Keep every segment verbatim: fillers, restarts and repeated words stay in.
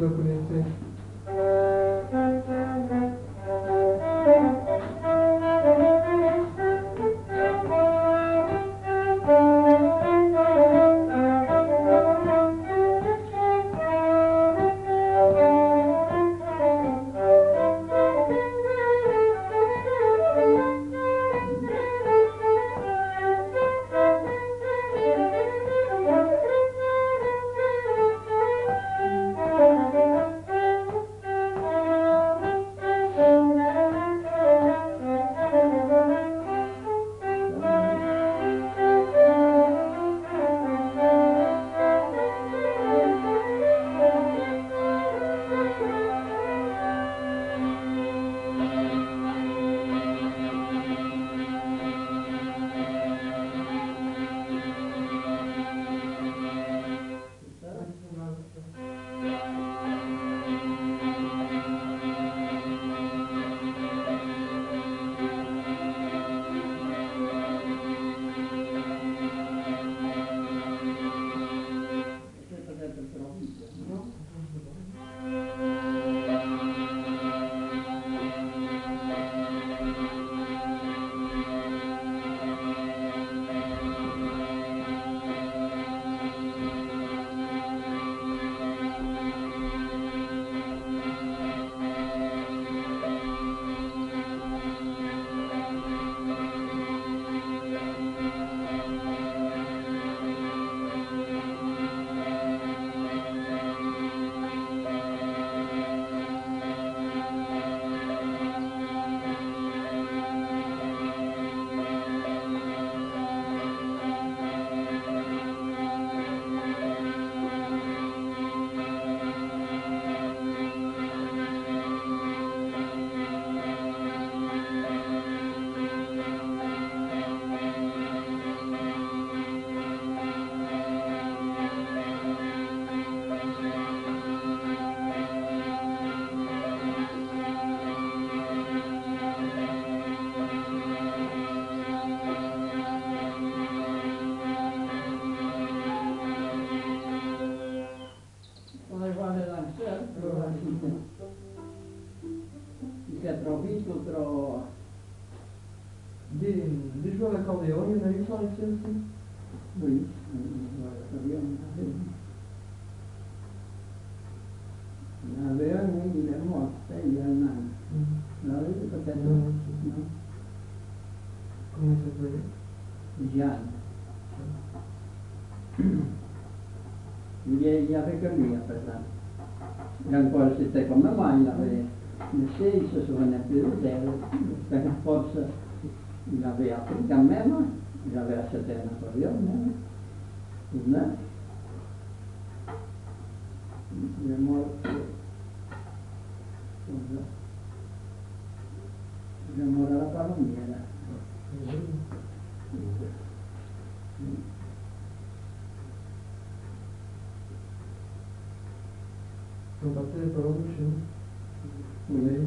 loculețe. Si è trovato tra... Di, di giù alla Caldeone, non è nel senso? Lui, abbiamo aveva quindi le morte e gli anni. Non avete capito? No. Come si vede? Già. Gli aveva lì a parlare. E ancora si sta come mai l'aveva. Nel senso, se non è più zero, perché forse l'aveva appena a me, ma l'aveva setena per io, no? Non è morto. È morta la palombiera. Non batte le parole uscendo? Lei?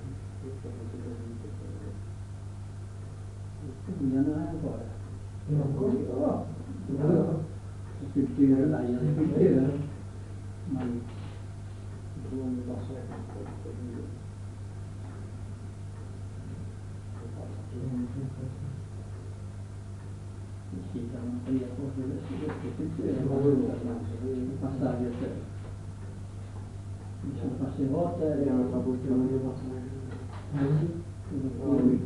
Quindi non è ancora. Non ancora? No. Scrittore, dai, la scrittore. Ma non posso sì, c'è una via forse della scrittore, passare a te. Mi sono passate volte e non fa buttare una cosa.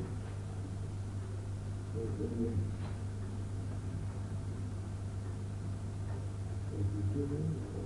Thank you.